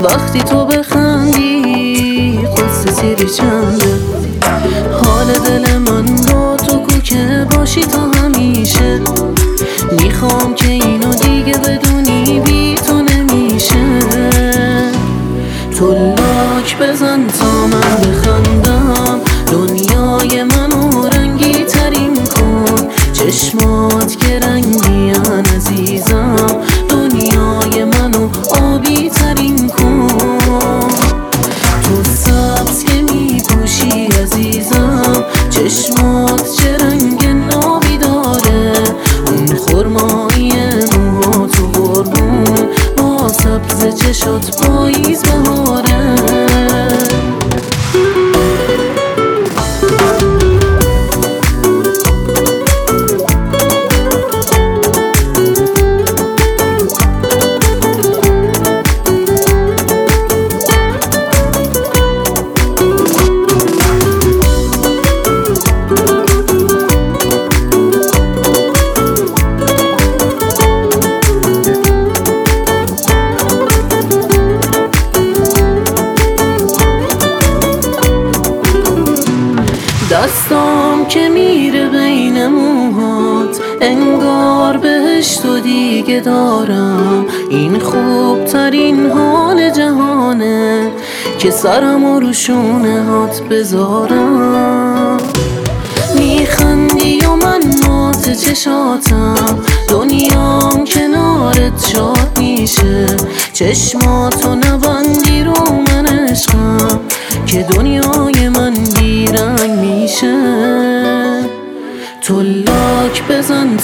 وقتی تو بخندی قصه سیری چنده. حال دل من با تو که باشی تا همیشه. میخوام که اینو دیگه بدونی بی تو نمیشه. تو لاک بزن تا من بخندم، دنیای منو رنگی ترین کن. چشمات که رنگین عزیزم، دنیای منو آبی ترین کن. تو سبز که میپوشی عزیزم، چشمات چه رنگ نابی داره. اون خرمایی موهات و قربون، با سبز چشات پاییز بهاره. دستام که میره بین موهات، انگار بهشت و دیگه دارم. این خوب ترین حال جهانه که سرمو رو شونه هات بذارم. میخندی و من مات چشاتم، دنیام کنارت شاد میشه. چشماتو نبندی رو من عشقم، که دنیای من بیرنگ میشه. تو لاک بزن